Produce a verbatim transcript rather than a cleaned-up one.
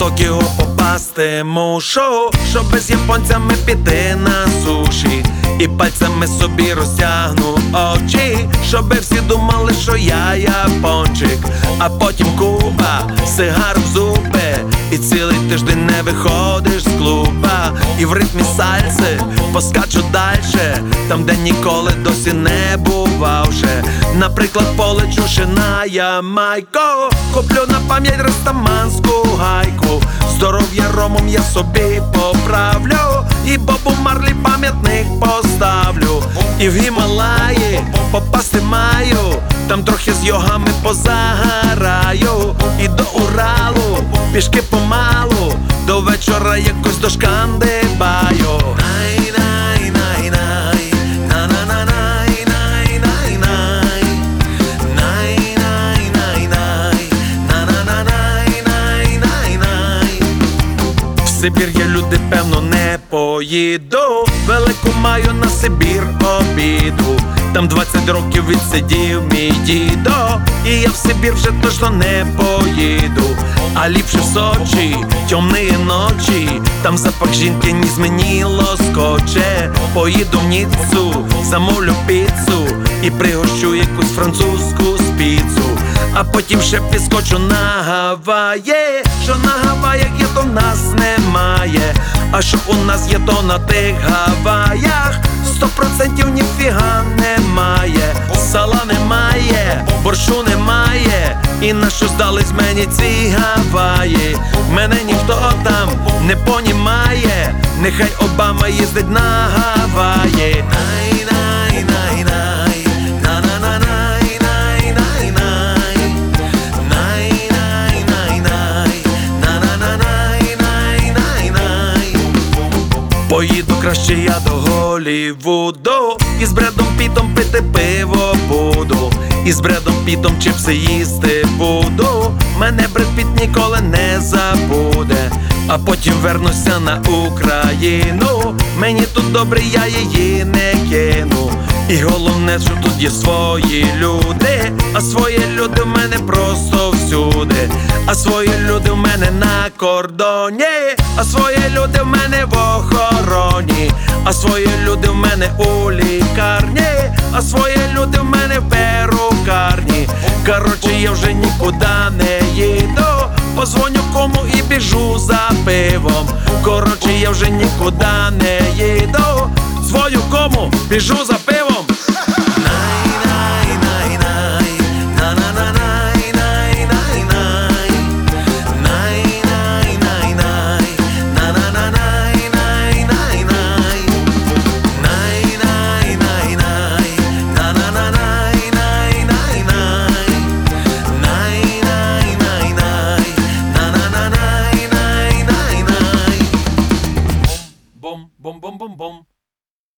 Токіо попасти мушу, щоб без японцями піти на суші. І пальцями собі розтягну очі, щоби всі думали, що я япончик. А потім Куба, сигар в зуби, і цілий тиждень не виходиш з клуба. І в ритмі сальси поскачу дальше, там, де ніколи досі не бував ще. Наприклад, полечу ще на Ямайку, куплю на пам'ять растаманську гайку. Здоров'я ромом я собі поправлю, і Бобу Марлі пам'ятник поставлю. І в Гімалаї попасти маю, там трохи з йогами позагораю. І до Уралу пішки помалу, до вечора якось дошкандибаю. В Сибір я, люди, певно, не поїду, велику маю на Сибір обіду. Там двадцять років відсидів мій дідо, і я в Сибір вже точно не поїду. А ліпше в Сочі, темні ночі, там запах жінки ніс мені лоскоче. Поїду в Ніццу, замовлю піцу і пригощу якусь французьку спіцу. А потім ще підскочу на Гаваї, що на Гаваях є, то в нас немає. А що у нас є, то на тих Гаваях сто процентів ніфіга немає. Сала немає, борщу немає, і на що здались мені ці Гаваї? Мене ніхто там не понімає, нехай Обама їздить на Гаваї. Поїду краще я до Голлівуду, і з Бредом Пітом пити пиво буду, і з Бредом Пітом чипси їсти буду. Мене Бред Піт ніколи не забуде. А потім вернуся на Україну, мені тут добре, я її не кину. І головне, що тут є свої люди, а свої люди в мене просто всюди. А свої люди в мене на кордоні, а свої люди в мене в охороні, а свої люди в мене у лікарні, а свої люди в мене в перукарні. Короче, я вже нікуди не їду, позвоню кому і біжу за пивом. Короче, я вже нікуди не їду, дзвоню кому, біжу за